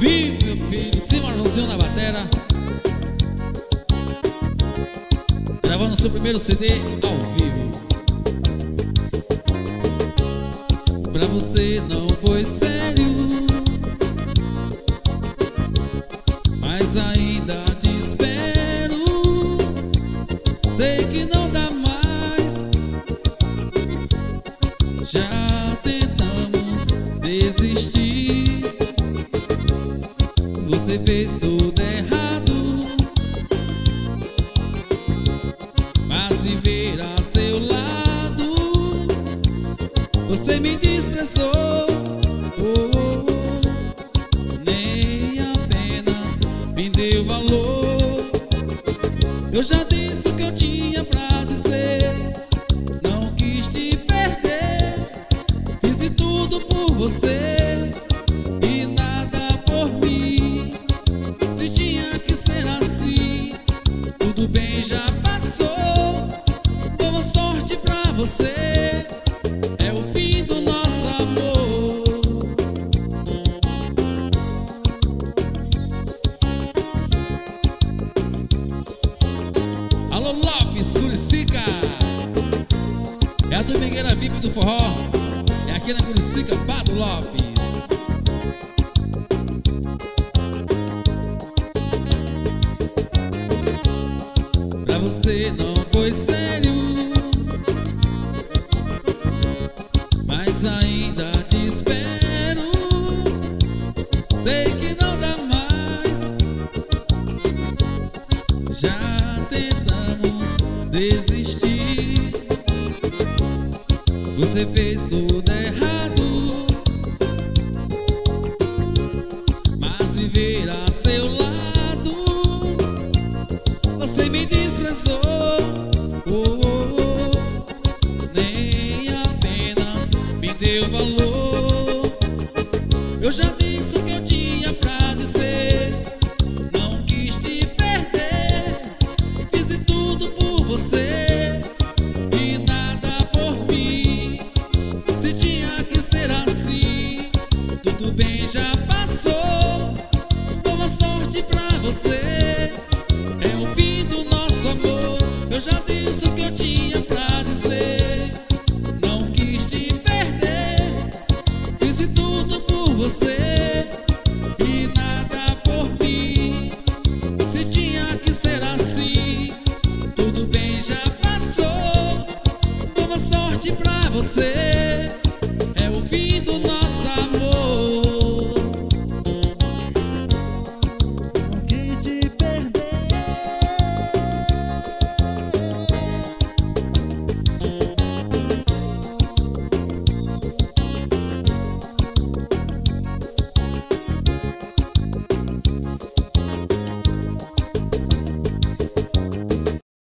vivo, meu filho. Cima Joãozinho na batera, gravando seu primeiro CD ao vivo. Pra você não foi sério, mas ainda te espero. Sei que não dá mais, já tentamos desistir. Você fez tudo errado, mas viver a seu lado você me desprezou. Nem apenas me deu valor. Eu já disse o que eu tinha pra dizer, não quis te perder. Fiz de tudo por você e nada por mim. Se tinha que ser assim, tudo bem, já passou. Boa sorte pra você, é o fim do nosso amor. Alô Lopes, Curicica, é a domingueira VIP do forró, é aqui na Curicica, Pado Lopes. Pra você não foi sério, mas ainda te espero. Sei que não dá mais, já tentamos desistir. Você fez tudo errado, mas viver a seu lado você me desprezou. Nem apenas me deu valor. Eu já disse o que eu tinha pra dizer, não quis te perder. Fiz de tudo por você e nada por mim. Se tinha que ser assim, tudo bem, já passou. Boa sorte pra você, é o fim do nosso amor. Eu já disse o que eu tinha pra dizer, não quis te perder. Fiz de tudo por você e nada por mim. Se tinha que ser assim, tudo bem, já passou. Boa sorte pra você.